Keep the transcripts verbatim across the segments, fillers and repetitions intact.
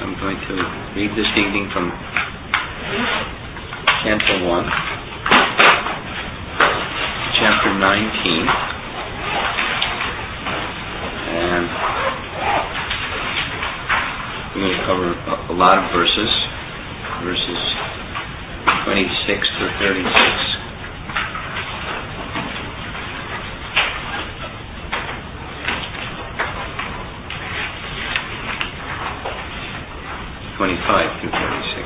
I'm going to read this evening from Canto one, Chapter nineteen, and we're going to cover a, a lot of verses, verses twenty-six to thirty-six. twenty-five through thirty-six.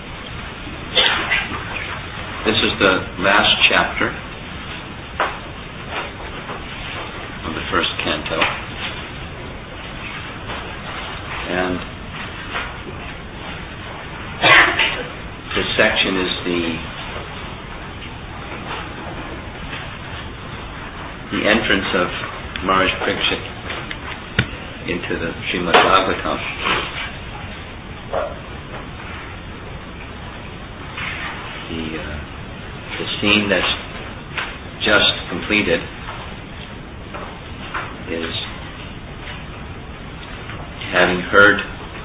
This is the last chapter of the first canto, and this section is the the entrance of Maharaj Parikshit into the Srimad Bhagavatam. The, uh, the scene that's just completed is having heard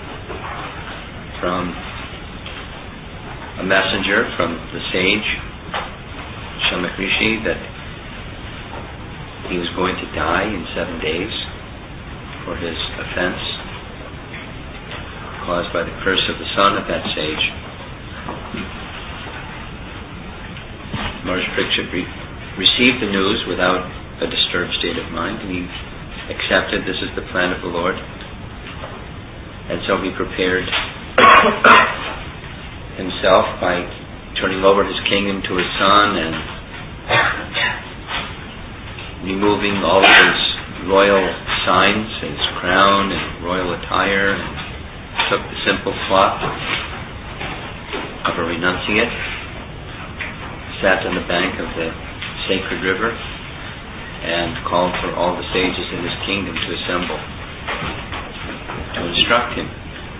from a messenger from the sage Shamak Rishi that he was going to die in seven days for his offense caused by the curse of the son of that sage. Maharaj Parikshit re- received the news without a disturbed state of mind, and he accepted this is the plan of the Lord. And so he prepared himself by turning over his kingdom to his son and removing all of his royal signs, his crown and royal attire, and took the simple cloth of a renunciate, sat on the bank of the sacred river, and called for all the sages in his kingdom to assemble to instruct him.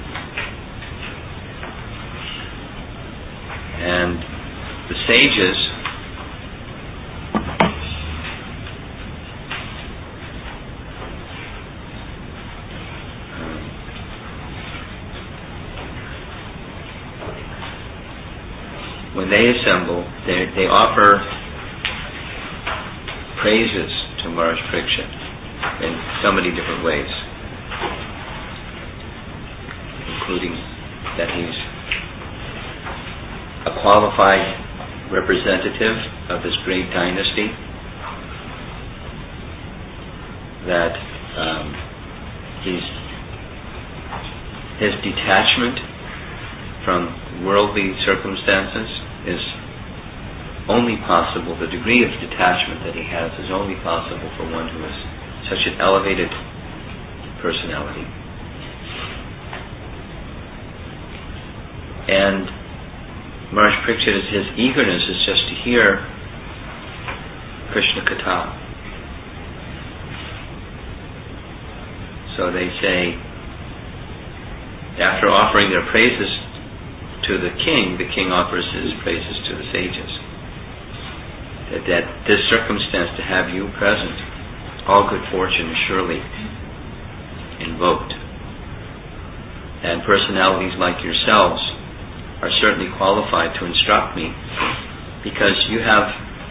And the sages when they assemble, they, they offer praises to Maharaj Parikshit in so many different ways, including that he's a qualified representative of this great dynasty, that um, he's, his detachment from worldly circumstances is only possible, the degree of detachment that he has is only possible for one who is such an elevated personality. And Maharaj Parikshit, his eagerness is just to hear Krishna Katha. So they say, after offering their praises to the king, the king offers his praises to the sages. That, that this circumstance to have you present, all good fortune is surely invoked. And personalities like yourselves are certainly qualified to instruct me, because you have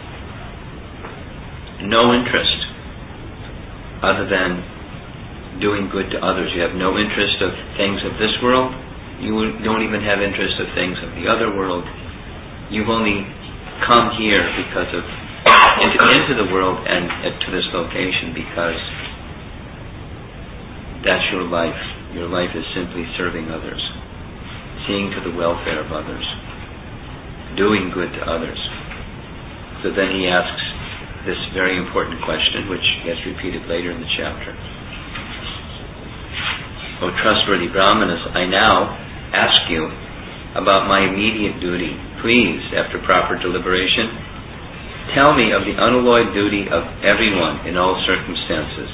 no interest other than doing good to others. You have no interest of things of this world. You don't even have interest of things of the other world. You've only come here because of into, into the world and uh, to this location because that's your life. Your life is simply serving others, seeing to the welfare of others, doing good to others. So then he asks this very important question, which gets repeated later in the chapter. O trustworthy Brahmanas, I now ask you about my immediate duty. Please, after proper deliberation, tell me of the unalloyed duty of everyone in all circumstances.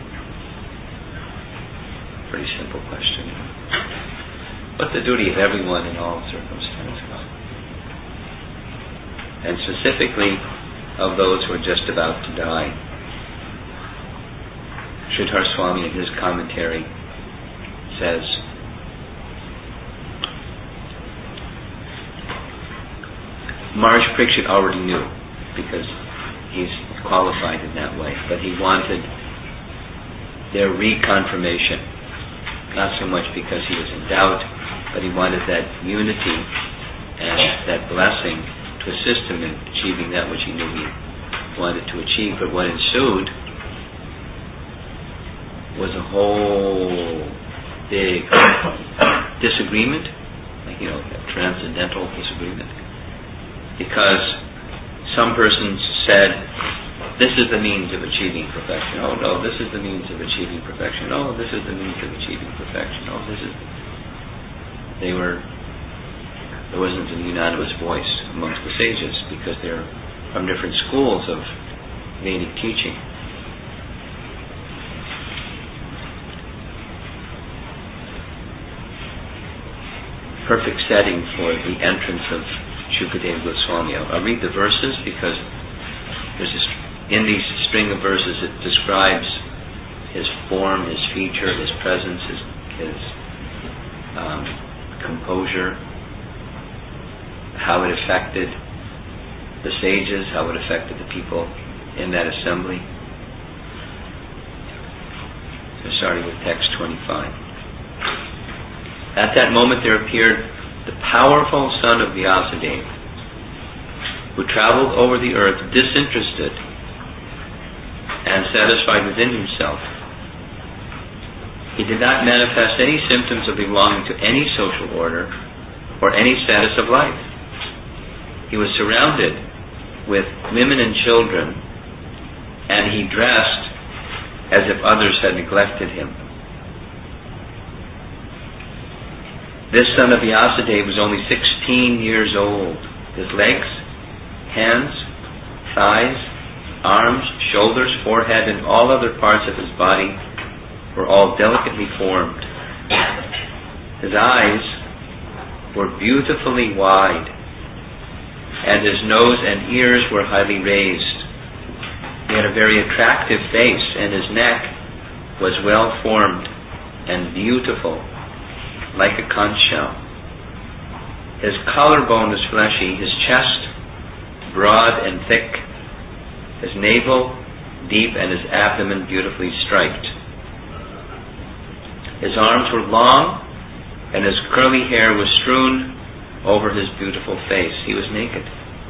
Pretty simple question. What's the duty of everyone in all circumstances? And specifically of those who are just about to die. Sridhar Swami in his commentary says, Maharaj Parikshit already knew, because he's qualified in that way, but he wanted their reconfirmation, not so much because he was in doubt, but he wanted that unity and that blessing to assist him in achieving that which he knew he wanted to achieve. But what ensued was a whole big disagreement, like, you know, a transcendental disagreement, because some persons said, this is the means of achieving perfection. Oh no, this is the means of achieving perfection. Oh, this is the means of achieving perfection. Oh, this is... They were... There wasn't a unanimous voice amongst the sages, because they're from different schools of Vedic teaching. Perfect setting for the entrance of Shukadeva Goswami. I'll, I'll read the verses, because there's this, in these string of verses it describes his form, his feature, his presence, his, his um, composure, how it affected the sages, how it affected the people in that assembly. So starting with text twenty-five. At that moment there appeared the powerful son of Vyasadeva, who traveled over the earth disinterested and satisfied within himself. He did not manifest any symptoms of belonging to any social order or any status of life. He was surrounded with women and children, and he dressed as if others had neglected him. This son of Vyasadeva was only sixteen years old. His legs, hands, thighs, arms, shoulders, forehead, and all other parts of his body were all delicately formed. His eyes were beautifully wide, and his nose and ears were highly raised. He had a very attractive face, and his neck was well formed and beautiful, like a conch shell. His collarbone was fleshy, his chest broad and thick, his navel deep, and his abdomen beautifully striped. His arms were long, and his curly hair was strewn over his beautiful face. He was naked,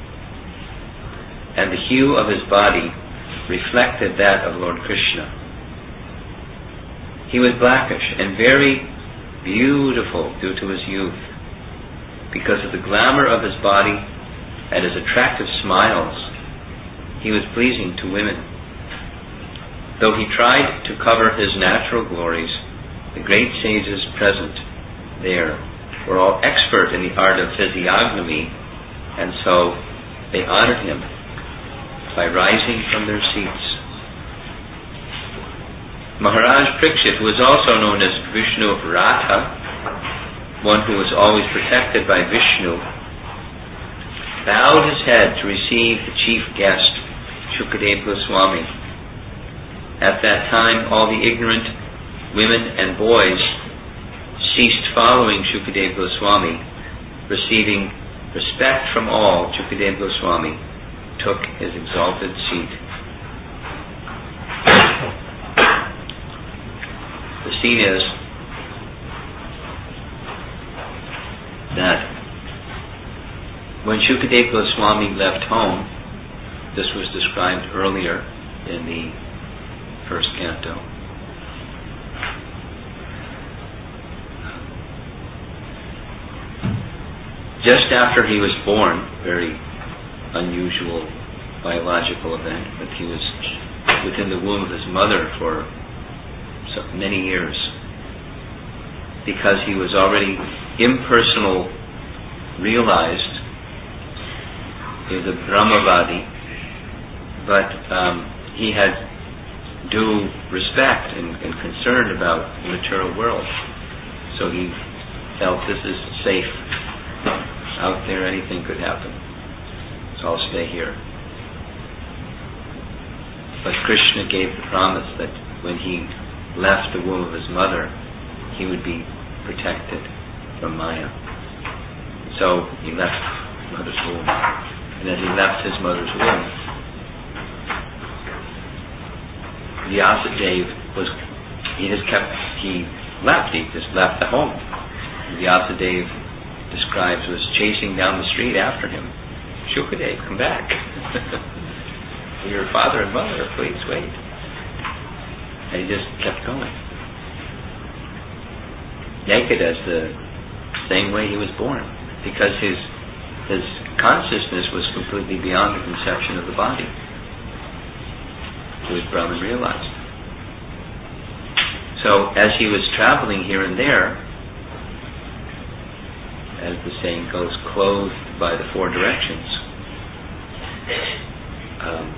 and the hue of his body reflected that of Lord Krishna. He was blackish and very beautiful due to his youth. Because of the glamour of his body and his attractive smiles, he was pleasing to women. Though he tried to cover his natural glories, the great sages present there were all expert in the art of physiognomy, and so they honored him by rising from their seats. Maharaj Parikshit, who was also known as Vishnu Ratha, one who was always protected by Vishnu, bowed his head to receive the chief guest, Shukadeva Goswami. At that time, all the ignorant women and boys ceased following Shukadeva Goswami. Receiving respect from all, Shukadeva Goswami took his exalted seat. The scene is that when Shukadeva Goswami left home, this was described earlier in the first canto. Just after he was born, very unusual biological event, but he was within the womb of his mother for so many years, because he was already impersonal, realized. He was a Brahmavadi, but um, he had due respect and, and concern about the material world. So he felt, this is safe. Out there anything could happen, so I'll stay here. But Krishna gave the promise that when he left the womb of his mother, he would be protected from Maya. So he left his mother's womb. and as he left his mother's womb, Vyasadeva was, he just kept, he left, he just left the home. Vyasadeva describes was chasing down the street after him. Shukadeva, come back. Your father and mother, please wait. And he just kept going. Naked as the same way he was born, because his his consciousness was completely beyond the conception of the body. It was Brahman realized. So as he was traveling here and there, as the saying goes, clothed by the four directions, um,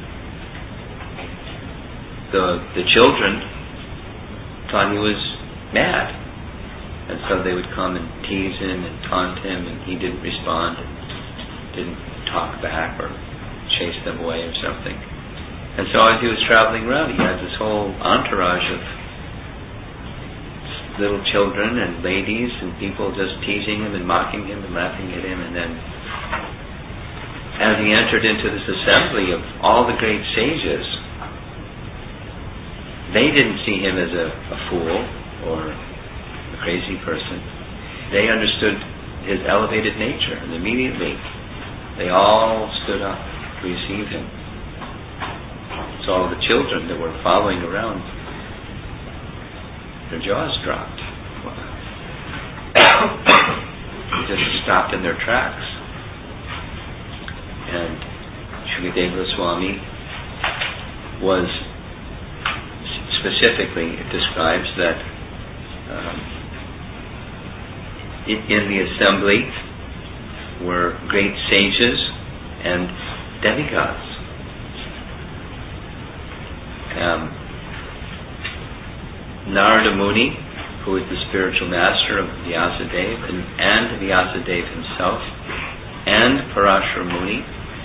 the the children thought he was mad, and so they would come and tease him and taunt him, and he didn't respond, and didn't talk back or chase them away or something. And so as he was traveling around, he had this whole entourage of little children and ladies and people just teasing him and mocking him and laughing at him. And then as he entered into this assembly of all the great sages, they didn't see him as a, a fool or a crazy person. They understood his elevated nature, and immediately they all stood up to receive him. So all the children that were following around, their jaws dropped. They just stopped in their tracks. And Shukadeva Goswami was specifically, it describes that um, in, in the assembly were great sages and demigods. Um, Narada Muni, who is the spiritual master of Vyasadeva, and, and Vyasadeva himself, and Parashara Muni,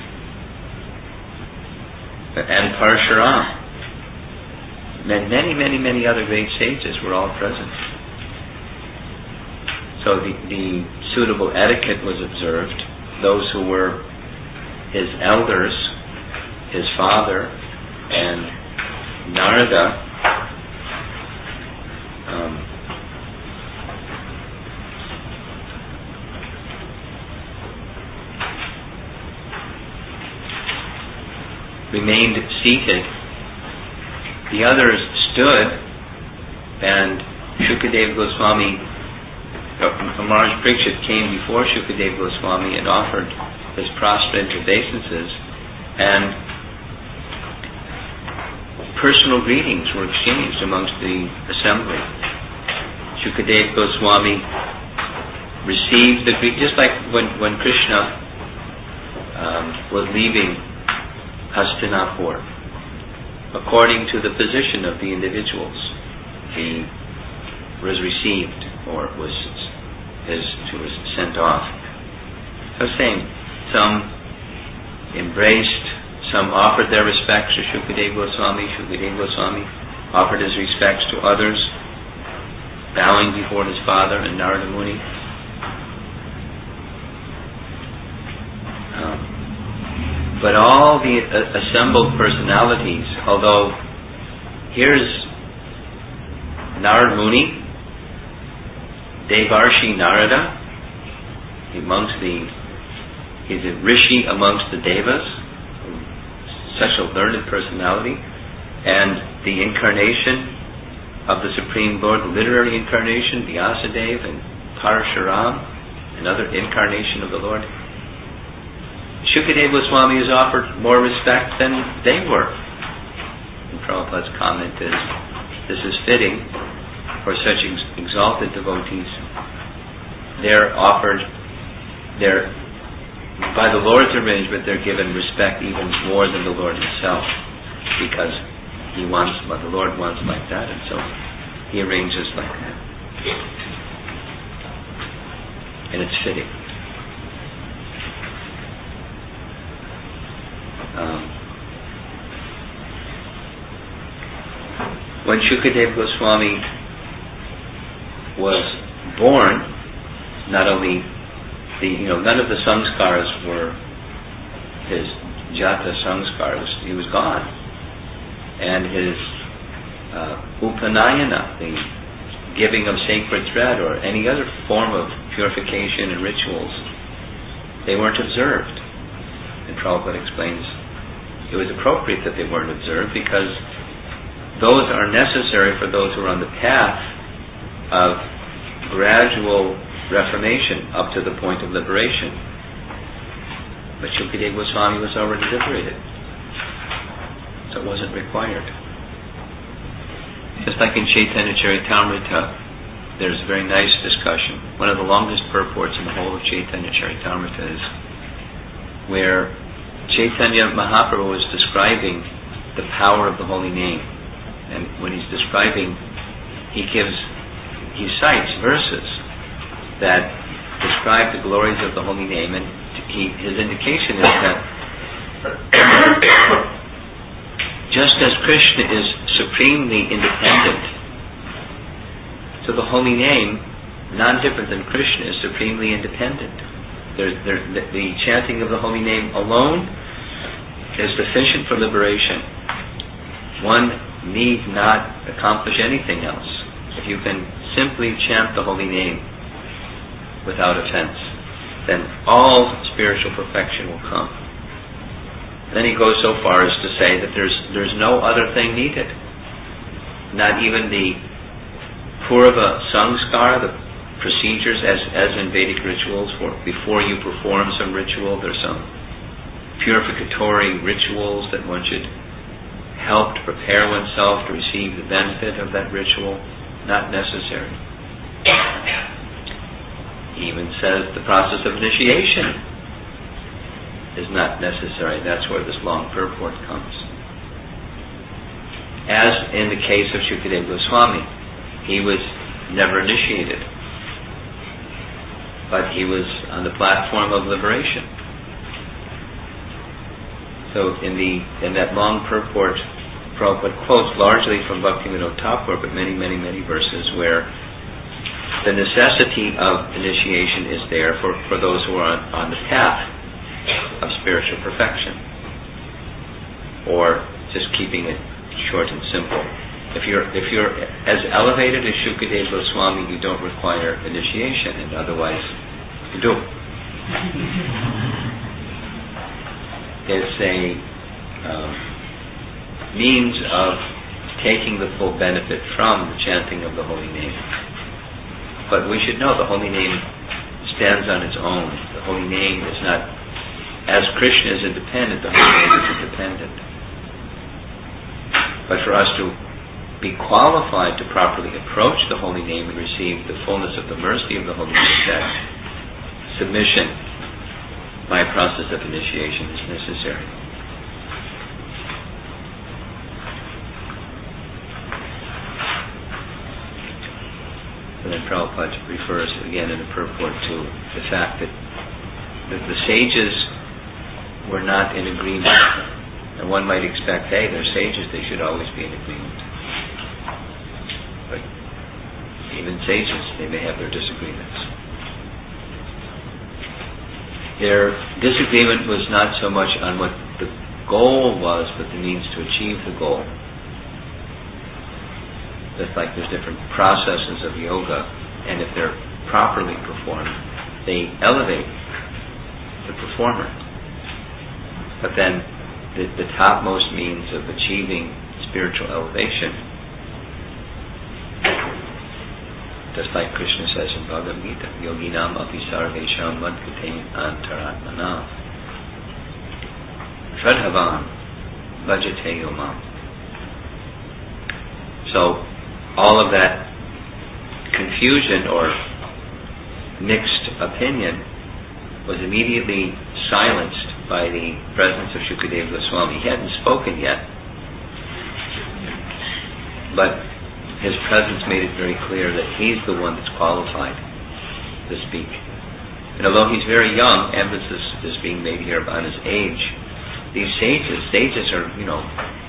and Parshuram, and many, many, many other great sages were all present. So the, the suitable etiquette was observed. Those who were his elders, his father, and Narada, um, remained seated. The others stood, and Shukadeva Goswami, uh, Maharaj Parikshit came before Shukadeva Goswami and offered his prostrate obeisances, and personal greetings were exchanged amongst the assembly. Shukadeva Goswami received the greeting, just like when, when Krishna um, was leaving Hastinapur. According to the position of the individuals, he was received or was his was sent off. So same, some embraced, some offered their respects to Shukadeva Goswami. Shukadeva Goswami offered his respects to others, bowing before his father and Narada Muni. Um, But all the uh, assembled personalities, although here's Narada Muni, Devarshi Narada, amongst the, he's a rishi amongst the devas, such a learned personality, and the incarnation of the Supreme Lord, the literary incarnation, Vyasadeva and Parshuram, another incarnation of the Lord. Shukadeva Goswami is offered more respect than they were. And Prabhupada's comment is, this is fitting for such ex- exalted devotees. They're offered, they're, by the Lord's arrangement, they're given respect even more than the Lord himself, because he wants, but the Lord wants like that, and so he arranges like that. And it's fitting. Um, when Shukadeva Goswami was born, not only the, you know, none of the samskaras were his jata samskar, was, he was gone. And his uh, upanayana, the giving of sacred thread or any other form of purification and rituals, they weren't observed. And Prabhupada explains it was appropriate that they weren't observed because those are necessary for those who are on the path of gradual reformation up to the point of liberation. But Shukadeva Goswami was already liberated, so it wasn't required. Just like in Chaitanya Charitamrita, there's a very nice discussion. One of the longest purports in the whole of Chaitanya Charitamrita is where Chaitanya Mahaprabhu was describing the power of the holy name. And when he's describing, he gives, he cites verses that describe the glories of the holy name, and he, his indication is that just as Krishna is supremely independent, so the holy name, non-different than Krishna, is supremely independent. There, there, the, the chanting of the holy name alone is sufficient for liberation. One need not accomplish anything else. If you can simply chant the holy name without offense, then all spiritual perfection will come. Then he goes so far as to say that there's there's no other thing needed. Not even the Purva Samskar, the procedures as, as in Vedic rituals, for before you perform some ritual, there's some purificatory rituals that one should help to prepare oneself to receive the benefit of that ritual. Not necessary. He even says the process of initiation is not necessary. That's where this long purport comes. As in the case of Shukadeva Goswami, he was never initiated, but he was on the platform of liberation. So in the in that long purport, Prabhupada quotes largely from Bhaktivinoda Thakur, but many, many, many verses where the necessity of initiation is there for, for those who are on, on the path of spiritual perfection. Or just keeping it short and simple. If you're if you're as elevated as Shukadeva Goswami, you don't require initiation, and otherwise you do. It's a um, means of taking the full benefit from the chanting of the holy name. But we should know the holy name stands on its own. The holy name is not, as Krishna is independent, the holy name is independent. But for us to be qualified to properly approach the holy name and receive the fullness of the mercy of the holy name, that submission by a process of initiation is necessary. And then Prabhupada refers again in the purport to the fact that, that the sages were not in agreement. And one might expect, hey, they're sages, they should always be in agreement. But even sages, they may have their disagreements. Their disagreement was not so much on what the goal was, but the means to achieve the goal. Just like there's different processes of yoga, and if they're properly performed, they elevate the performer. But then the, the topmost means of achieving spiritual elevation, just like Krishna says in Bhagavad Gita, Yoginam api sarvesham madgatein antaratmanam Shradhavan bhajate yomam. So all of that confusion or mixed opinion was immediately silenced by the presence of Shukadeva Goswami. He hadn't spoken yet, but his presence made it very clear that he's the one that's qualified to speak. And although he's very young, emphasis is being made here on his age. These sages, sages are, you know,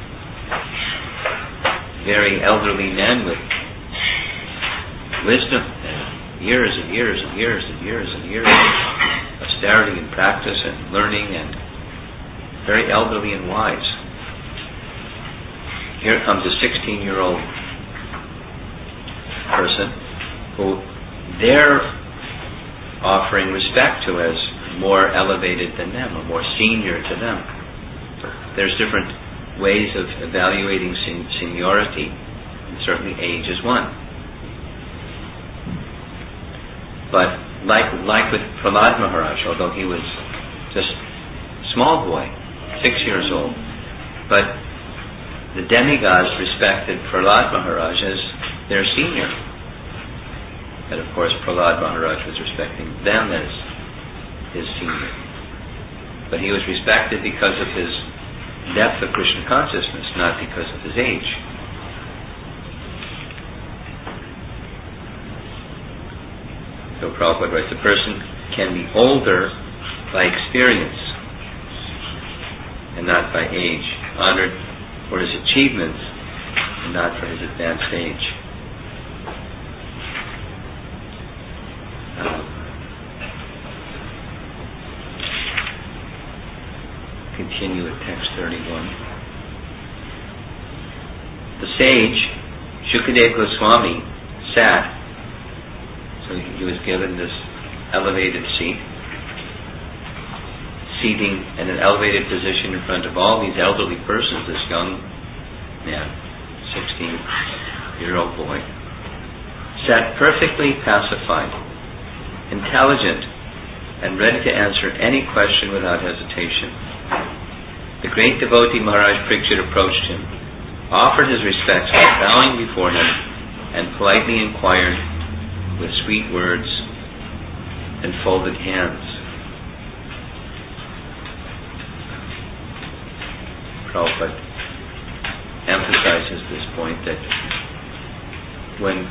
very elderly men with wisdom and years and years and years and years and years of austerity and practice and learning, and very elderly and wise. Here comes a sixteen-year-old person who they're offering respect to as more elevated than them, or more senior to them. There's different ways of evaluating sen- seniority, and certainly age is one. But like like with Prahlad Maharaj, although he was just a small boy, six years old, but the demigods respected Prahlad Maharaj as their senior. And of course Prahlad Maharaj was respecting them as his senior. But he was respected because of his depth of Krishna consciousness, not because of his age. So Prabhupada writes, a person can be older by experience and not by age, honored for his achievements and not for his advanced age. Um, continue at text thirty-one. The sage, Shukadeva Goswami, sat, so he was given this elevated seat, seating in an elevated position in front of all these elderly persons, this young man, sixteen-year-old boy, sat perfectly pacified, intelligent, and ready to answer any question without hesitation. The great devotee Maharaj Parikshit approached him, offered his respects by bowing before him, and politely inquired with sweet words and folded hands. Prabhupada emphasizes this point that when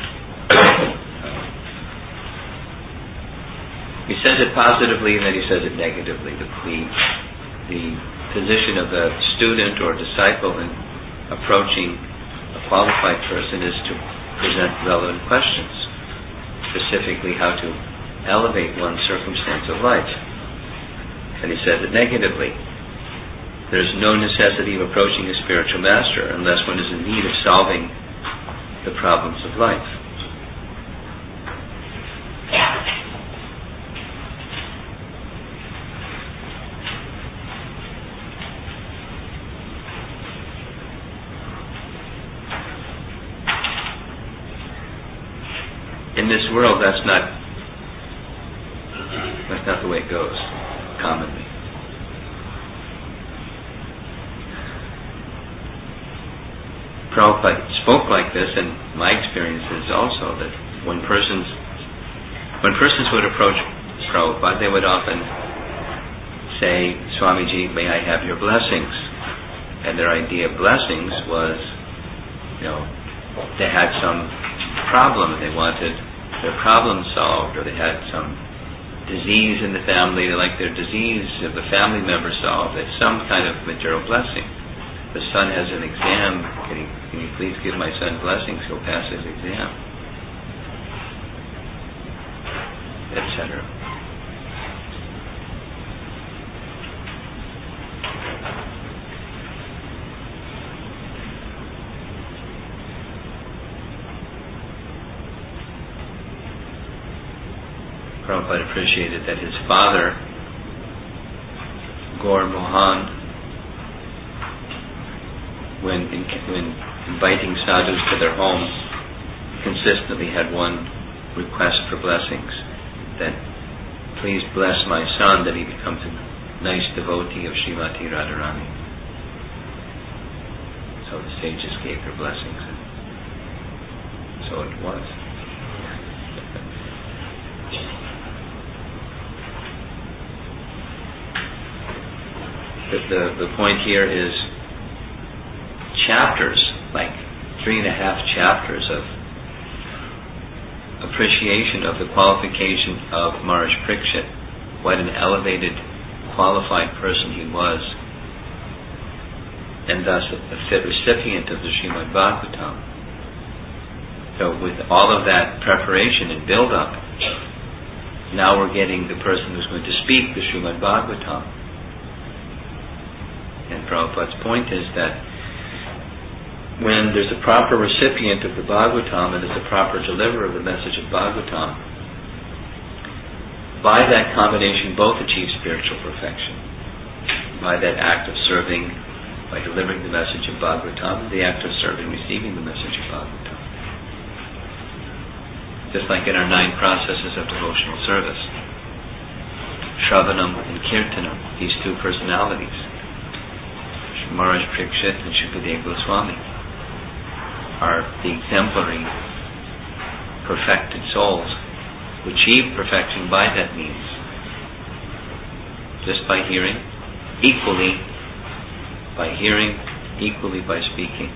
he says it positively and then he says it negatively, the, the, the position of the student or disciple in approaching a qualified person is to present relevant questions, specifically how to elevate one's circumstance of life. And he says it negatively. There's no necessity of approaching a spiritual master unless one is in need of solving the problems of life. In this world, that's not that's not the way it goes commonly. Prabhupada spoke like this, and my experience is also that when persons when persons would approach Prabhupada, they would often say, "Swamiji, may I have your blessings?" And their idea of blessings was, you know, they had some problem and they wanted their problem solved, or they had some disease in the family, they like their disease of the family member solved. It's some kind of material blessing. The son has an exam, can you, can you please give my son blessings, he'll pass his exam, et cetera. Prabhupada appreciated that his father, Gaur Mohan, when, in, when inviting sadhus to their home, consistently had one request for blessings, that please bless my son that he becomes a nice devotee of Srimati Radharani. So the sages gave their blessings, and so it was. The, the, the point here is chapters, like three and a half chapters of appreciation of the qualification of Maharaj Parikshit, what an elevated, qualified person he was, and thus a fit recipient of the Srimad Bhagavatam. So with all of that preparation and build-up, now we're getting the person who's going to speak the Srimad Bhagavatam. And Prabhupada's point is that when there's a proper recipient of the Bhagavatam and there's a proper deliverer of the message of Bhagavatam, by that combination both achieve spiritual perfection. By that act of serving, by delivering the message of Bhagavatam, the act of serving, receiving the message of Bhagavatam. Just like in our nine processes of devotional service, Shravanam and Kirtanam, these two personalities, Maharaj Parikshit and Shukadeva Goswami, are the exemplary, perfected souls who achieve perfection by that means, just by hearing, equally by hearing, equally by speaking.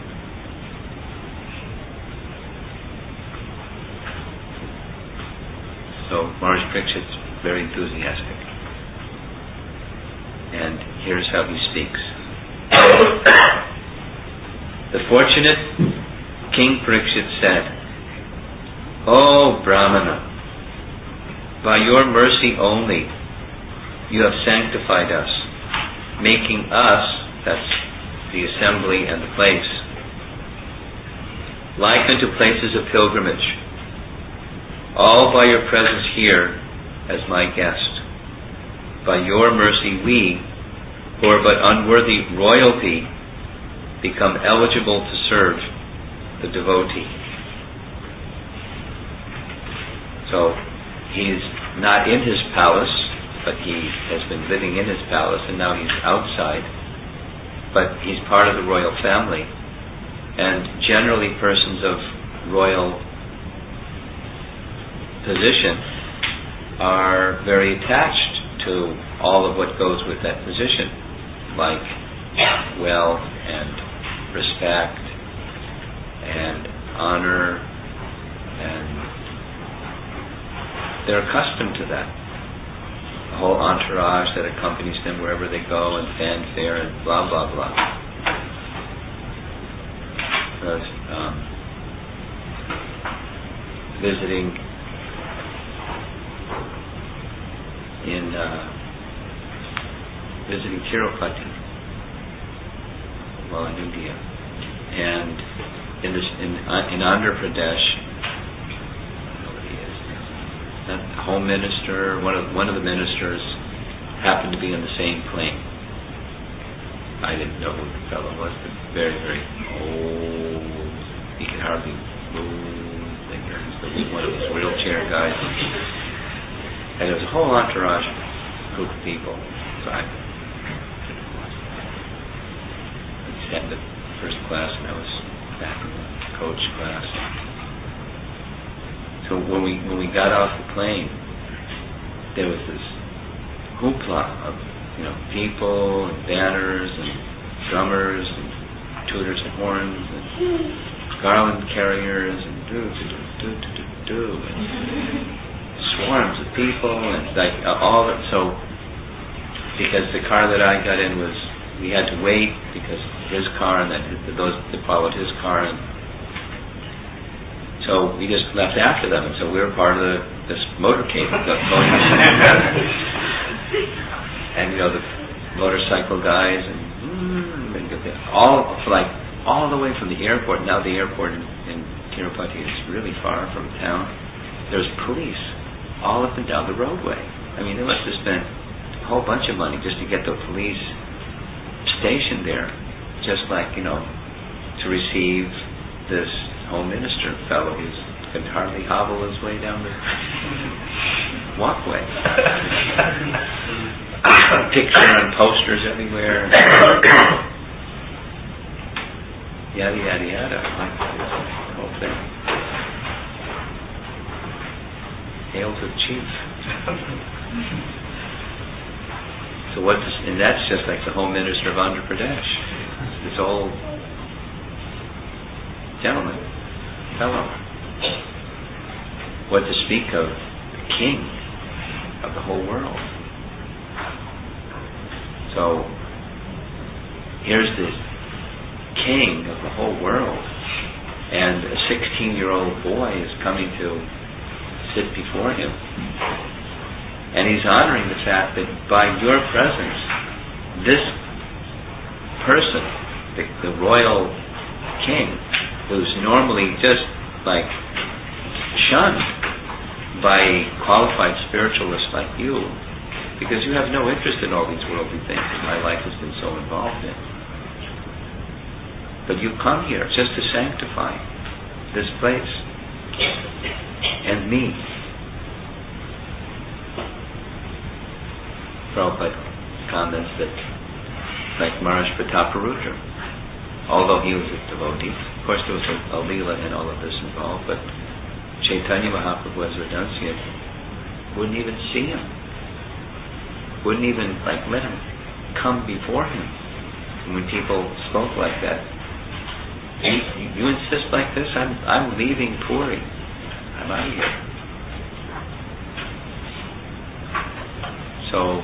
So Maharaj Parikshit's very enthusiastic. And here's how he speaks. The fortunate King Parikshit said, "O Brahmana, by your mercy only you have sanctified us, making us," that's the assembly and the place, "like unto places of pilgrimage, all by your presence here as my guest. By your mercy we, who are but unworthy royalty, become eligible to serve the devotee." So he's not in his palace, but he has been living in his palace and now he's outside. But he's part of the royal family. And generally persons of royal position are very attached to all of what goes with that position, like wealth and respect and honor, and they're accustomed to that. The whole entourage that accompanies them wherever they go, and fanfare and blah blah blah. Because, um, visiting in uh, visiting Tirupati while in India, and in this in uh, in Andhra Pradesh, nobody is. That home minister, one of one of the ministers, happened to be on the same plane. I didn't know who the fellow was, but very very old. He could hardly move. He was one of those wheelchair guys. And there was a whole entourage group of people. So I sat in the first class and I was back in the coach class. So when we when we got off the plane, there was this hoopla of, you know, people and banners and drummers and tooters and horns and garland carriers and do do do do do do and swarms of people and like uh, all that. So because the car that I got in was, we had to wait because his car and then those that followed his car, and so we just left after them, and so we were part of the, this motorcade going. And you know, the motorcycle guys and, mm, and all like all the way from the airport. Now the airport in, in Tirupati is really far from town. There's police all up and down the roadway. I mean, they must have spent a whole bunch of money just to get the police stationed there, just like, you know, to receive this home minister fellow who could hardly hobble his way down the walkway. Picture and posters everywhere. Yada yada yada. Like this whole thing. Hail to the chief. So what? This, and that's just like the home minister of Andhra Pradesh. This old gentleman, fellow. What to speak of the king of the whole world. So here's this king of the whole world, and a sixteen-year-old boy is coming to sit before him, and he's honoring the fact that by your presence, this person, the, the royal king, who's normally just like shunned by qualified spiritualists like you, because you have no interest in all these worldly things that my life has been so involved in. But you come here just to sanctify this place and me. Prabhupada comments that, like Maharaj Prataparudra, although he was a devotee, of course there was a, a Leela in all of this involved, but Chaitanya Mahaprabhu as renunciate wouldn't even see him, wouldn't even like let him come before him. And when people spoke like that, you, you insist like this, I'm, I'm leaving Puri, I'm out of here. So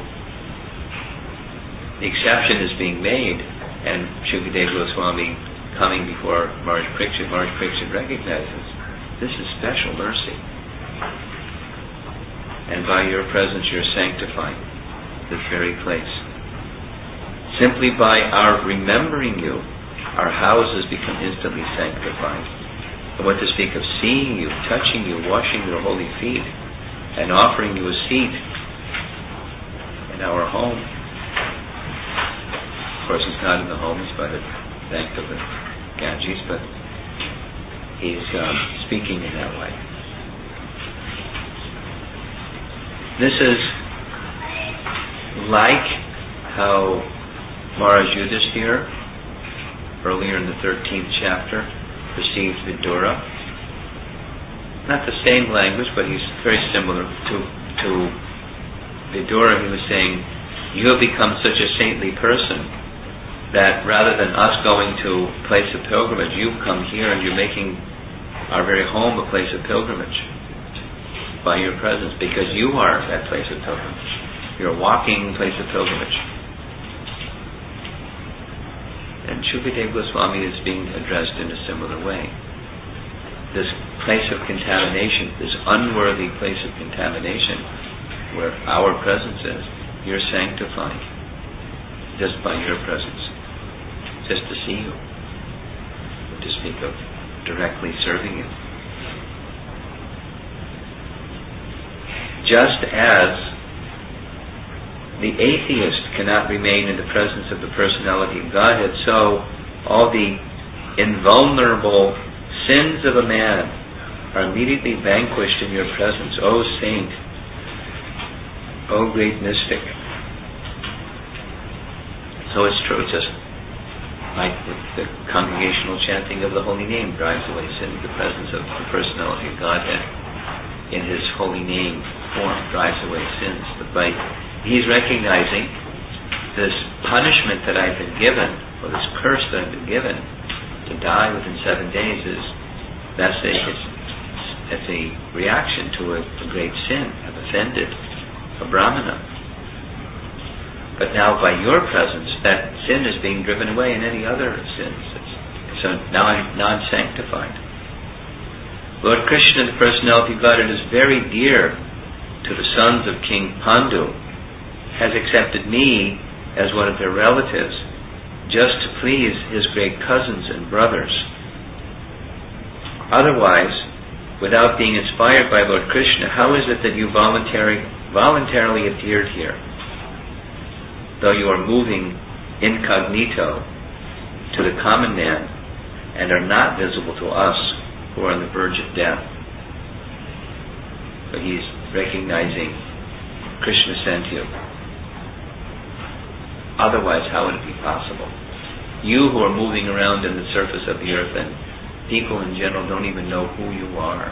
the exception is being made, and Shukadeva Goswami coming before Maharaj Parikshit, Maharaj Parikshit recognizes this is special mercy. And by your presence you're sanctifying this very place. Simply by our remembering you, our houses become instantly sanctified. And what to speak of seeing you, touching you, washing your holy feet, and offering you a seat in our home. Of course, he's not in the home, he's by the bank of the Ganges, but he's um, speaking in that way. This is like how Maharaj Yudhishthira, earlier in the thirteenth chapter, received Vidura. Not the same language, but he's very similar to, to Vidura. He was saying, you have become such a saintly person that rather than us going to a place of pilgrimage, you've come here and you're making our very home a place of pilgrimage by your presence, because you are that place of pilgrimage. You're a walking place of pilgrimage. And Shukadeva Goswami is being addressed in a similar way. This place of contamination, this unworthy place of contamination, where our presence is, you're sanctifying just by your presence, just to see you, to speak of directly serving you. Just as the atheist cannot remain in the presence of the personality of Godhead, so all the invulnerable sins of a man are immediately vanquished in your presence, O saint, O great mystic. So it's true, just like the, the congregational chanting of the holy name drives away sin, the presence of the personality of Godhead in his holy name form drives away sins. But by he's recognizing this punishment that I've been given, or this curse that I've been given, to die within seven days, is that's a it's, it's a reaction to a, a great sin. I've offended a brahmana. But now by your presence, that sin is being driven away, and any other sins. It's, so now I'm, now I'm sanctified. Lord Krishna, the personality of Godhead, is very dear to the sons of King Pandu, has accepted me as one of their relatives just to please his great cousins and brothers. Otherwise, without being inspired by Lord Krishna, how is it that you voluntary, voluntarily appeared here, though you are moving incognito to the common man and are not visible to us who are on the verge of death? But he's recognizing Krishna sent you. Otherwise, how would it be possible? You who are moving around in the surface of the earth, and people in general don't even know who you are.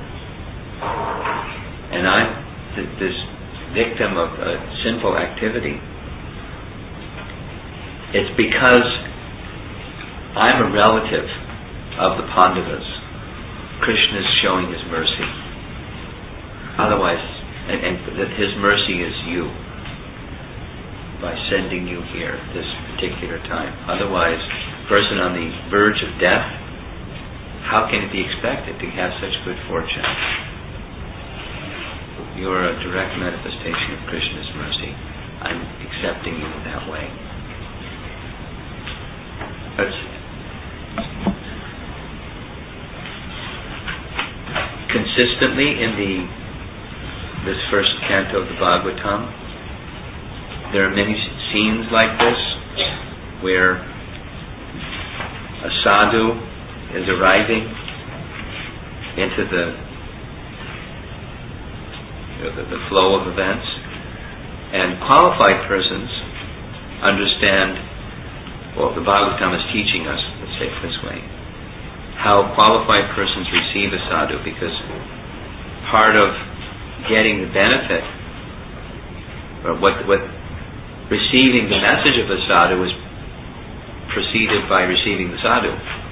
And I'm th- this victim of a sinful activity. It's because I'm a relative of the Pandavas. Krishna is showing his mercy. Otherwise, and, and that his mercy is you, by sending you here at this particular time. Otherwise, a person on the verge of death, how can it be expected to have such good fortune? You are a direct manifestation of Krishna's mercy. I'm accepting you in that way. But consistently in the this first canto of the Bhagavatam, there are many scenes like this where a sadhu is arriving into the you know, the, the flow of events, and qualified persons understand. Well, the Bhagavatam is teaching us, let's say it this way, how qualified persons receive a sadhu, because part of getting the benefit, or what, what receiving the message of a sadhu is preceded by receiving the sadhu.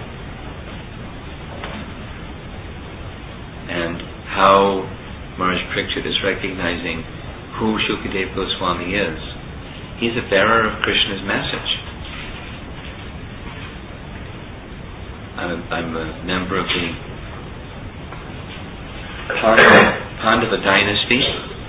And how Maharaj Parikshit is recognizing who Shukadeva Goswami is. He's a bearer of Krishna's message. I'm a, I'm a member of the Pandava dynasty,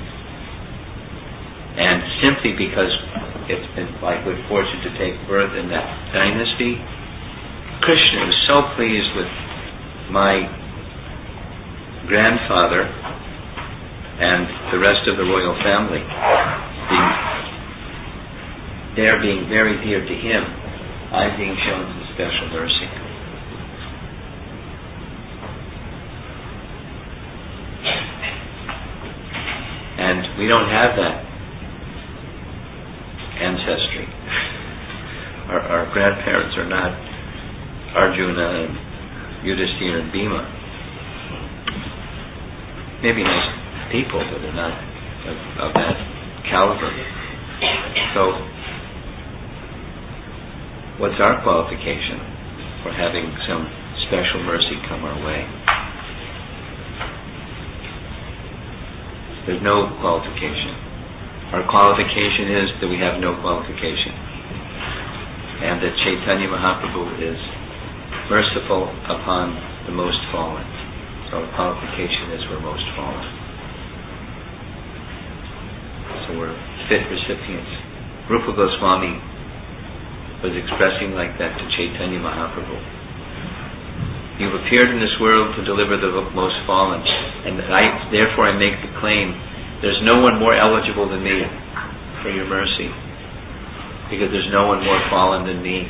and simply because it's been my good fortune to take birth in that dynasty, Krishna was so pleased with my grandfather and the rest of the royal family, being, their being very dear to him, I'm being shown some special mercy. And we don't have that ancestry. Our, our grandparents are not Arjuna and Yudhishthira and Bhima. Maybe nice people, but they're not of, of that caliber. So, what's our qualification for having some special mercy come our way? There's no qualification. Our qualification is that we have no qualification, and that Chaitanya Mahaprabhu is merciful upon the most fallen. So our qualification is we're most fallen. So we're fit recipients. Rupa Goswami was expressing like that to Chaitanya Mahaprabhu. You've appeared in this world to deliver the most fallen, and I, therefore I make the claim, there's no one more eligible than me for your mercy, because there's no one more fallen than me.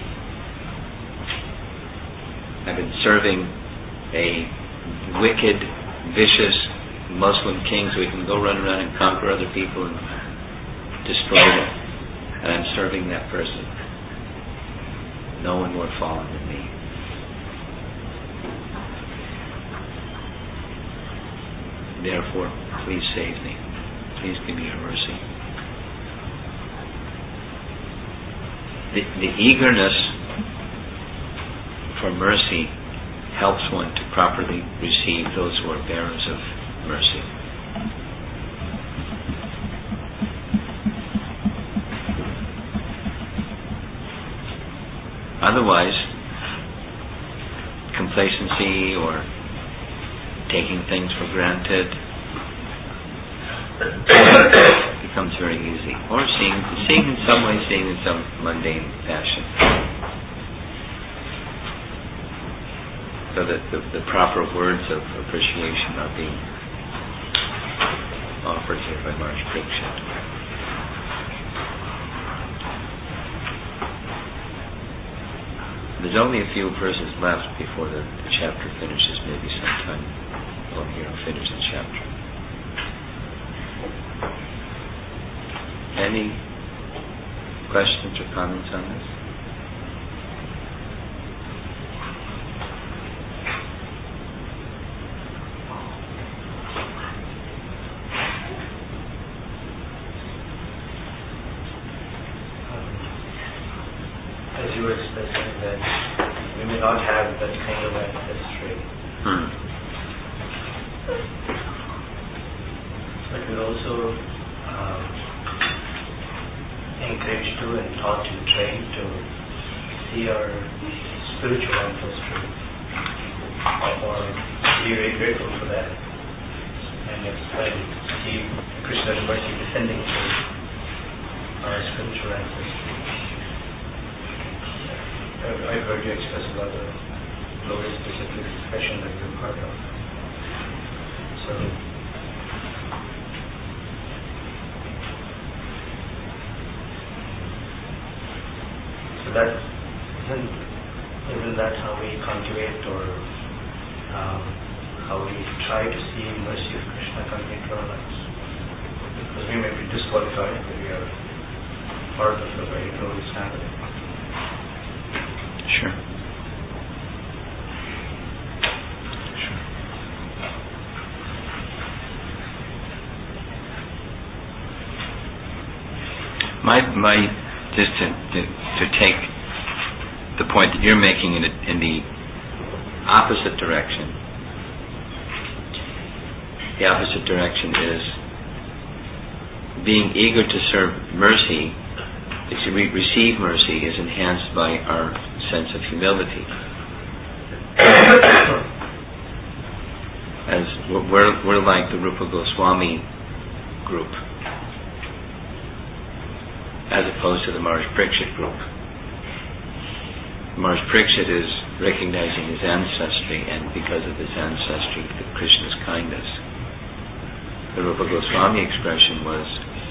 I've been serving a wicked, vicious Muslim king so he can go run around and conquer other people and destroy them, and I'm serving that person. No one more fallen than me. Therefore, please save me. Please give me your mercy. The, the eagerness for mercy helps one to properly receive those who are bearers of mercy. Otherwise, complacency or taking things for granted becomes very easy. Or seeing, seeing in some way, seeing in some mundane fashion. So that the, the proper words of appreciation are being offered here by Maharaj Parikshit. There's only a few verses left before the, the chapter finishes. Maybe sometime we'll hear and finish the chapter. Any questions or comments on this? As you were expressing that we may not have that kind of ancestry. Hmm. But we're also um, encouraged to and taught to train to see our spiritual ancestry. Or be very grateful for that. And it's like to see Krishna's mercy descending to our spiritual ancestry. I've, I've heard you express about the lower specific expression that you're part of. So, so that isn't, isn't that how we cultivate or um, how we try to see mercy of Krishna coming into our lives? Because we may be disqualified, but we are part of a very glorious family. Sure. Sure. My, my, just to, to, to take the point that you're making in, a, in the opposite direction. The opposite direction is being eager to serve mercy, to re- receive mercy, is enhanced by our sense of humility. As we're, we're like the Rupa Goswami group, as opposed to the Maharaj Parikshit group. Maharaj Parikshit is recognizing his ancestry, and because of his ancestry, the Krishna's kindness. The Rupa Goswami expression was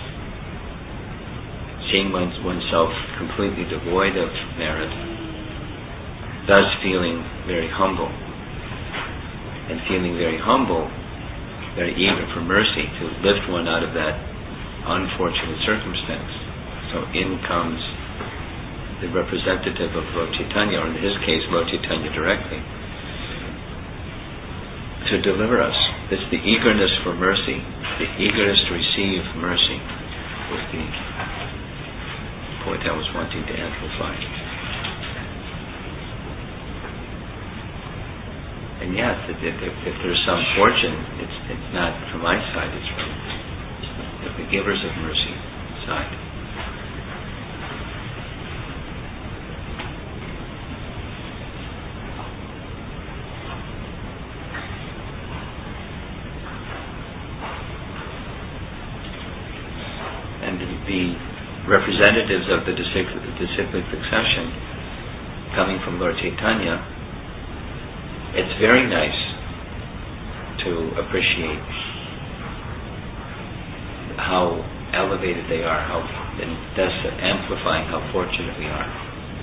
seeing one's, oneself completely devoid of merit, thus feeling very humble, and feeling very humble, very eager for mercy to lift one out of that unfortunate circumstance. So in comes the representative of Lord Chaitanya, or in his case, Lord Chaitanya directly, to deliver us. It's the eagerness for mercy, the eagerness to receive mercy, was the point I was wanting to amplify. And yes, if, if, if there's some fortune, it's it's not from my side, it's from the, the givers of mercy side. The representatives of the disciplic, disciplic succession coming from Lord Chaitanya, it's very nice to appreciate how elevated they are, how, and thus amplifying how fortunate we are.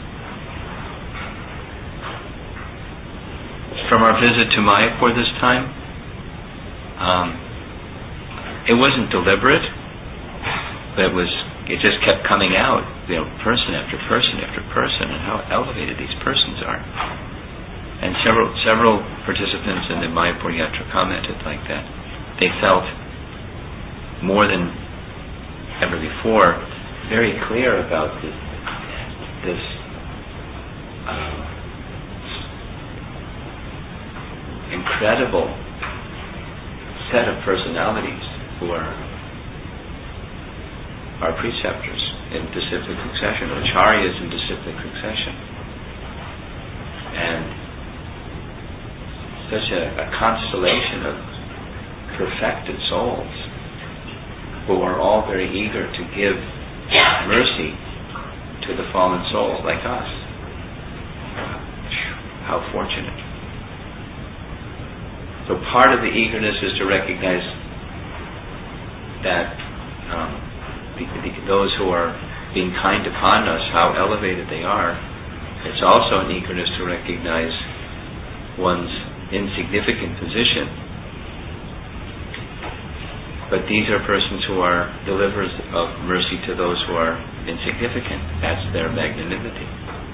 From our visit to Mayapur this time, um, it wasn't deliberate. But it was, it just kept coming out, you know, person after person after person, and how elevated these persons are. And several several participants in the Mayapur Yatra commented like that. They felt more than ever before very clear about this, this um, incredible set of personalities who are our preceptors in disciplic succession, acharyas in disciplic succession. And such a, a constellation of perfected souls who are all very eager to give mercy to the fallen souls like us. How fortunate. So part of the eagerness is to recognize that um, The, the, those who are being kind upon us, how elevated they are. It's also an eagerness to recognize one's insignificant position. But these are persons who are deliverers of mercy to those who are insignificant. That's their magnanimity.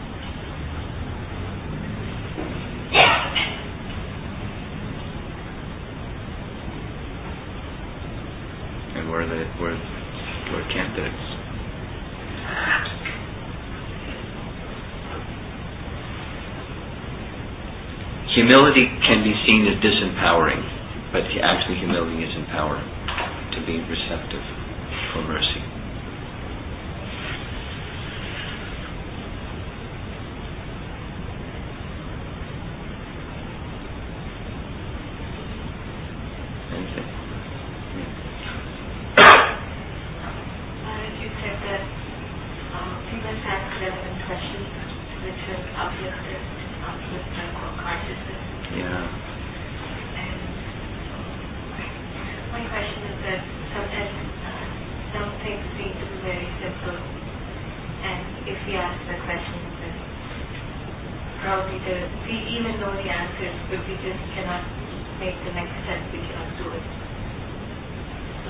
And we're the we're We're candidates. Humility can be seen as disempowering, but actually humility is empowering, to be receptive for mercy. Anything? You said that um, we must ask relevant questions which are we ask the questions, and probably the, we even know the answers, but we just cannot make the next step, we cannot do it. So,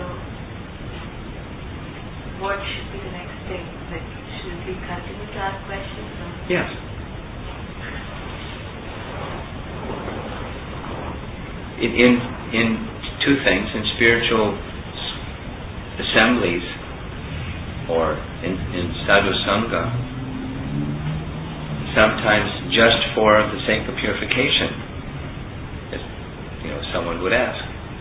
what should be the next thing? Like, should we continue to ask questions? Or? Yes. In, in, in two things, in spiritual assemblies or in, in sadhu sangha, sometimes just for the sake of purification, if, you know, someone would ask,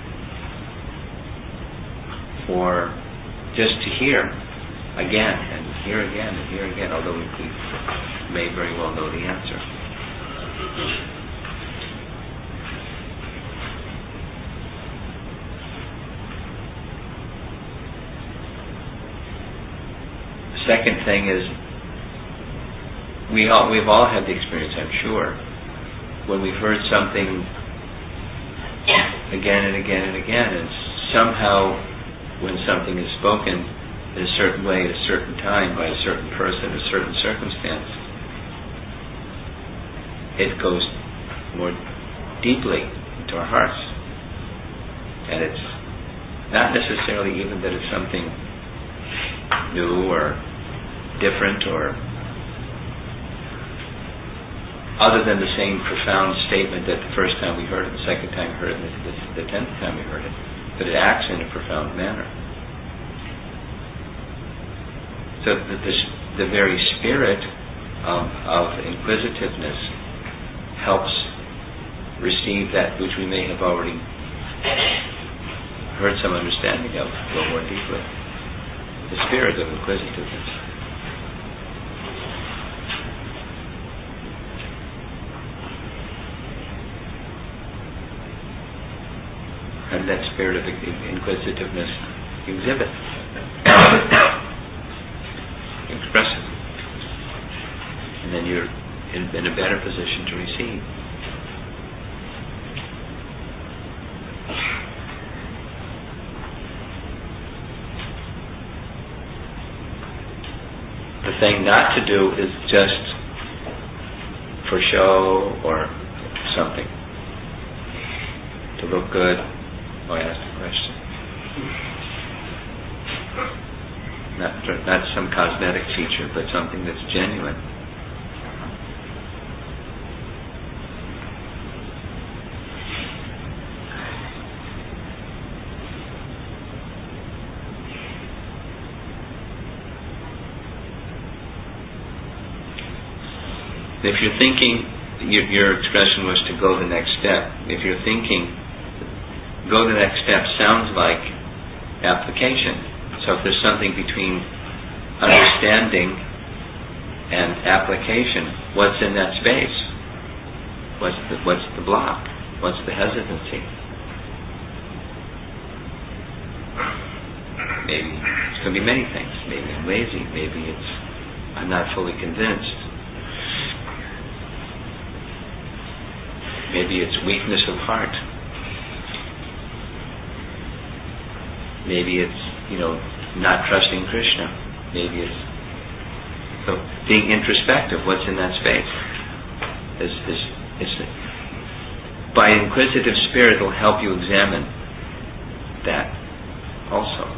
for just to hear again and hear again and hear again, although we, we may very well know the answer. Second thing is, we all, we've all had the experience, I'm sure, when we've heard something again and again and again, and somehow when something is spoken in a certain way at a certain time by a certain person, a certain circumstance, it goes more deeply into our hearts. And it's not necessarily even that it's something new or different or other than the same profound statement that the first time we heard it, the second time we heard it, and the, the tenth time we heard it, but it acts in a profound manner. So the, the, the very spirit of, of inquisitiveness helps receive that which we may have already heard some understanding of a little more deeply. The spirit of inquisitiveness. And that spirit of inquisitiveness exhibit, express it, and then you're in, in a better position to receive. The thing not to do is just for show or something, to look good. Oh, I asked a question. Not, not some cosmetic feature, but something that's genuine. If you're thinking, your, your expression was to go the next step. If you're thinking, go the next step sounds like application. So if there's something between understanding and application, what's in that space? What's the, what's the block? What's the hesitancy? Maybe it's going to be many things. Maybe I'm lazy. Maybe it's I'm not fully convinced. Maybe it's weakness of heart. Maybe it's, you know, not trusting Krishna. Maybe it's so being introspective. What's in that space? Is is is by inquisitive spirit will help you examine that also.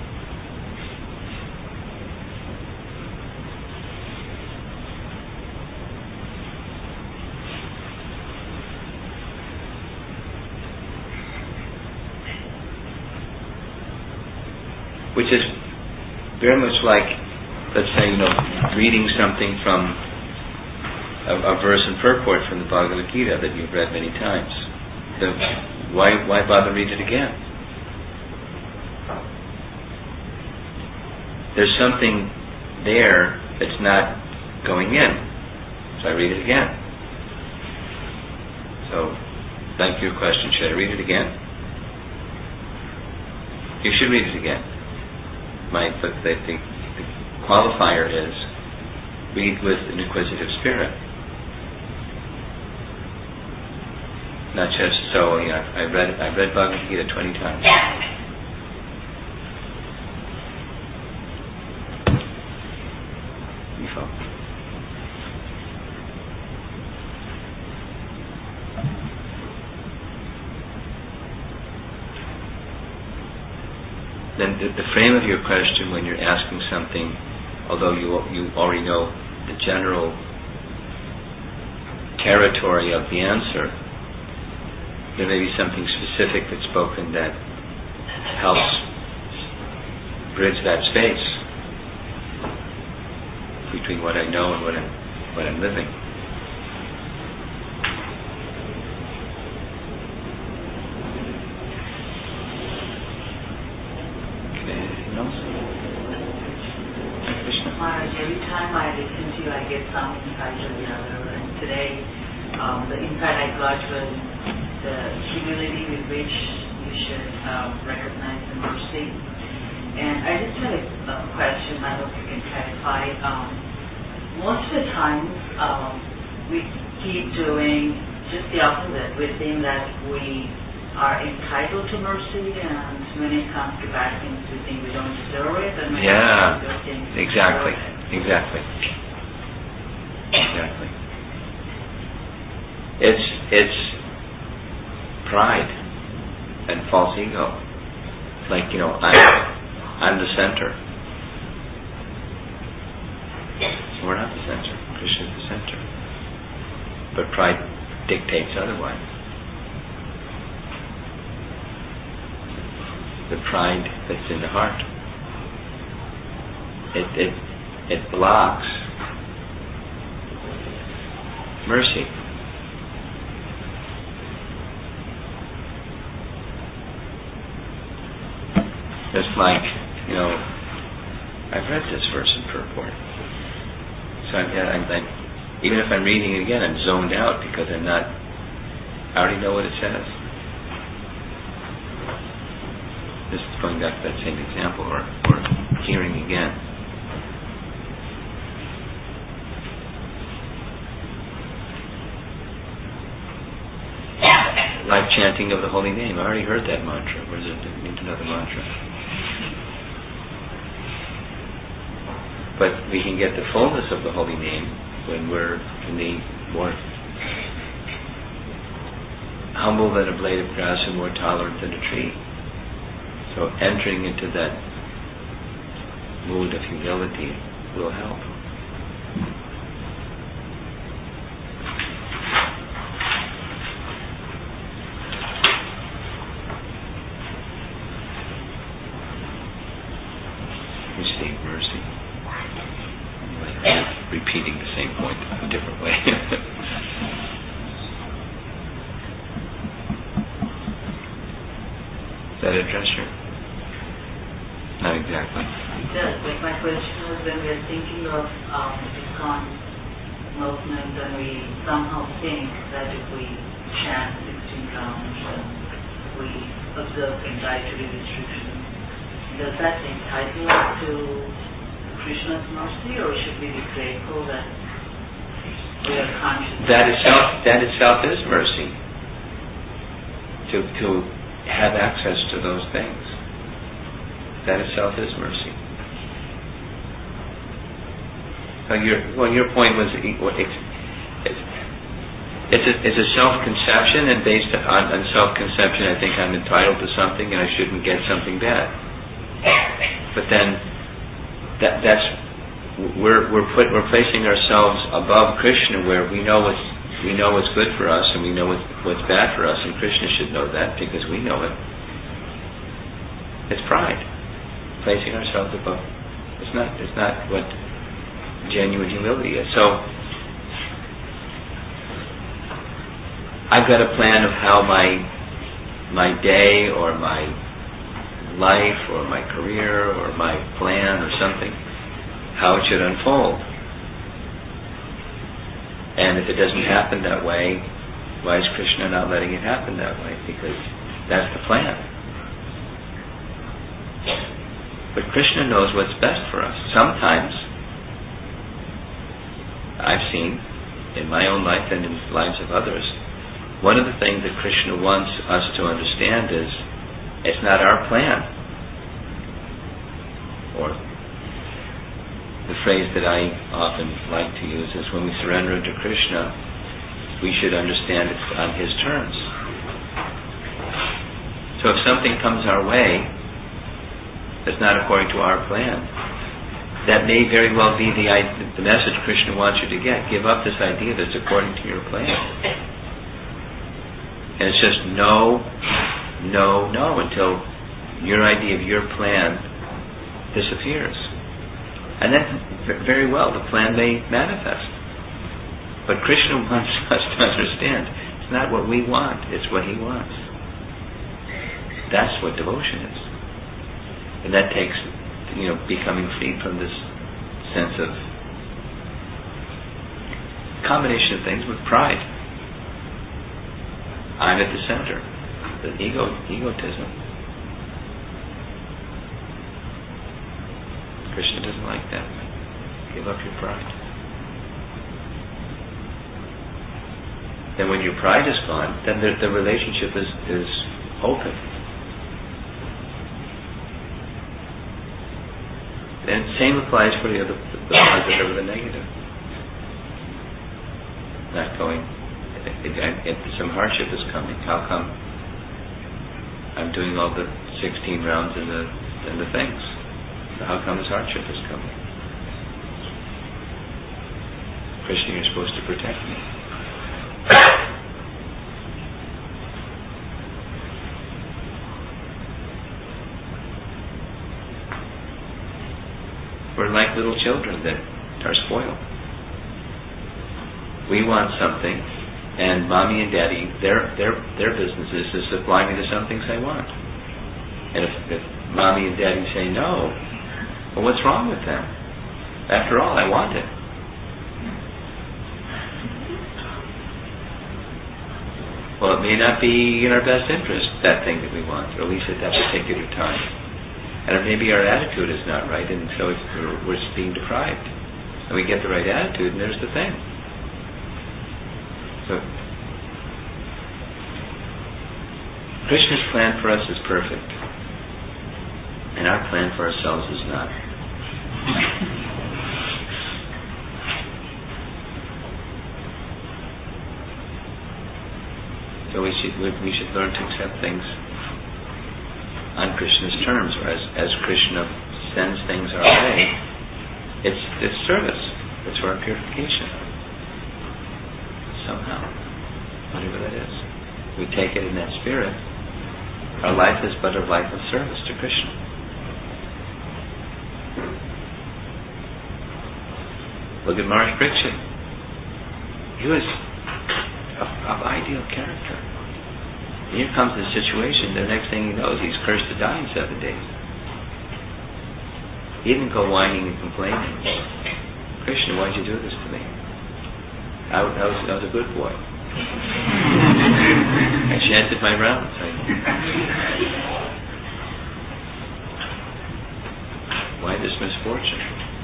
Which is very much like, let's say, you know, reading something from a, a verse and purport from the Bhagavad Gita that you've read many times. The, why, why bother read it again? There's something there that's not going in, so I read it again. So, back to your question, should I read it again? You should read it again. My, but the, the, the qualifier is read with an inquisitive spirit. Not just so, you know, I read I read Bhagavad Gita twenty times. You follow? then the, the frame of your question when you're asking something, although you you already know the general territory of the answer, there may be something specific that's spoken that helps bridge that space between what I know and what I'm what I'm living. Maharaj, every time I listen to you, I get some insight or the other. And today, um, the insight I got was the humility with which you should um, recognize the mercy. And I just had a, a question. I hope you can clarify. Um, most of the times, um, we keep doing just the opposite. We think that we are entitled to mercy, and when it comes to bad things, we think we don't deserve it. And when yeah, it comes to good things, we exactly, deserve it. exactly, exactly. It's it's pride and false ego. Like, you know, I'm I'm the center. We're not the center. Krishna's the center. But pride dictates otherwise. The pride that's in the heart. It it it blocks mercy. Just like, you know, I've read this verse in purport. So I'm, I'm, I'm, even if I'm reading it again, I'm zoned out because I'm not, I already know what it says. This is going back to that same example, or, or hearing again. Like chanting of the holy name. I already heard that mantra. Where's it? I need another mantra. But we can get the fullness of the holy name when we're in the more humble than a blade of grass and more tolerant than a tree. So entering into that mood of humility will help. Receive mercy. Like repeating the same point a different way. Does that address your? Not exactly. It does. Like my question was, when we are thinking of um, ISKCON movement, and we somehow think that if we chant sixteen rounds and we observe and dietary restrictions, does that entitle us to Krishna's mercy, or should we be grateful that we are conscious? That itself, that itself is mercy. To to have access to those things. That itself is mercy. So your well, your point was it's it's a, it's a self-conception, and based on, on self-conception, I think I'm entitled to something, and I shouldn't get something bad. But then that that's we're we're put we're placing ourselves above Krishna, where we know what's we know what's good for us, and we know what's what's bad for us, and Krishna should know that because we know it. It's pride, placing ourselves above. It's not it's not what genuine humility is. So I've got a plan of how my my day or my life or my career or my plan or something, how it should unfold. And if it doesn't happen that way, why is Krishna not letting it happen that way? Because that's the plan. But Krishna knows what's best for us. Sometimes, I've seen in my own life and in the lives of others, one of the things that Krishna wants us to understand is it's not our plan. Or the phrase that I often like to use is, when we surrender to Krishna, we should understand it on His terms. So if something comes our way that's not according to our plan. That may very well be the, the message Krishna wants you to get. Give up this idea that's according to your plan. And it's just no, no, no, until your idea of your plan disappears. And then, very well, the plan may manifest. But Krishna wants us to understand, it's not what we want, it's what he wants. That's what devotion is. And that takes, you know, becoming free from this sense of combination of things with pride. I'm at the center. The ego, egotism. Krishna doesn't like that. Give up your pride. Then when your pride is gone, then the, the relationship is, is open. And the same applies for the other, the positive or the negative. Not going, if, if some hardship is coming, how come I'm doing all the sixteen rounds in the in the things? So how come this hardship is coming? Krishna, you're supposed to protect me. We're like little children that are spoiled. We want something, and mommy and daddy, their their their business is to supply me the some things I want. And if, if mommy and daddy say no, well, what's wrong with them? After all, I want it. Well, it may not be in our best interest, that thing that we want, or at least at that particular time. And maybe our attitude is not right, and so it's, we're, we're being deprived. And we get the right attitude, and there's the thing. So, Krishna's plan for us is perfect, and our plan for ourselves is not. So we should we, we should learn to accept things on Krishna's terms, or as, as Krishna sends things our way. It's it's service. It's for our purification. Somehow, whatever that is, we take it in that spirit. Our life is but a life of service to Krishna. Look at Maharaj Parikshit. He was of, of ideal character. Here comes the situation, the next thing he knows, he's cursed to die in seven days. He didn't go whining and complaining. Krishna, why'd you do this to me? I, I, was, I was a good boy. I chanted my rounds. I, why this misfortune?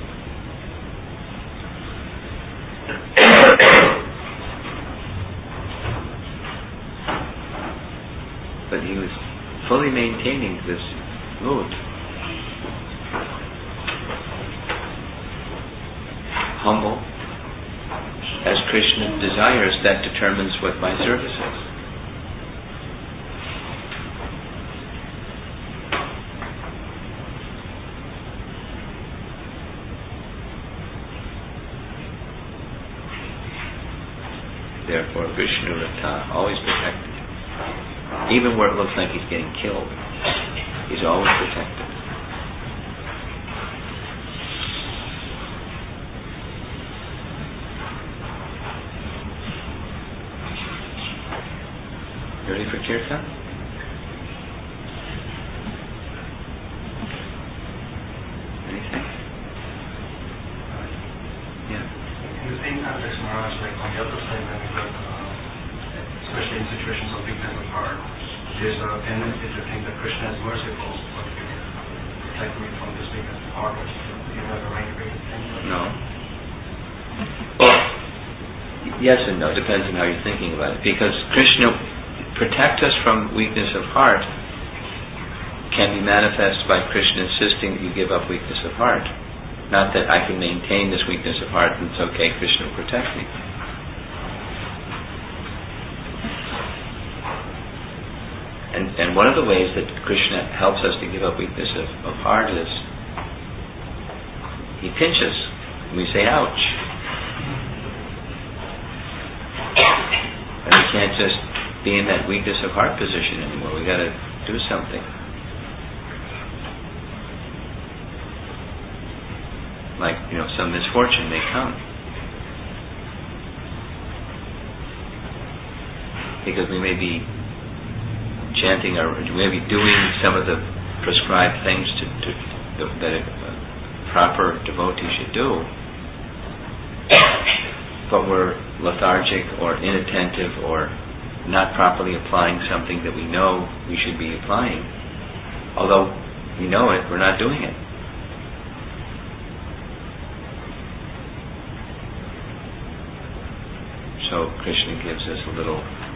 But he was fully maintaining this mood. Humble. As Krishna desires, that determines what my service is. Therefore, Vishnu Rata, always protected. Even where it looks like he's getting killed, he's always protected. Ready for kirtan? Anything? Yeah. You think that there's Maharaj, like on the other side, when we look, uh, especially in situations of weakness of heart, there's a tendency to think that Krishna is merciful, but you protect me from this weakness of heart. Do you have the right way to think? No. Well, yes and no. Depends on how you're thinking about it. Because Krishna protect us from weakness of heart can be manifest by Krishna insisting that you give up weakness of heart. Not that I can maintain this weakness of heart and it's okay, Krishna will protect me. And, and one of the ways that Krishna helps us to give up weakness of, of heart is he pinches and we say, ouch. And we can't just be in that weakness of heart position anymore. We got to do something. Like, you know, some misfortune may come. Because we may be chanting or we may be doing some of the prescribed things to, to, that a proper devotee should do, but we're lethargic or inattentive or not properly applying something that we know we should be applying. Although we know it, we're not doing it. So Krishna gives us a little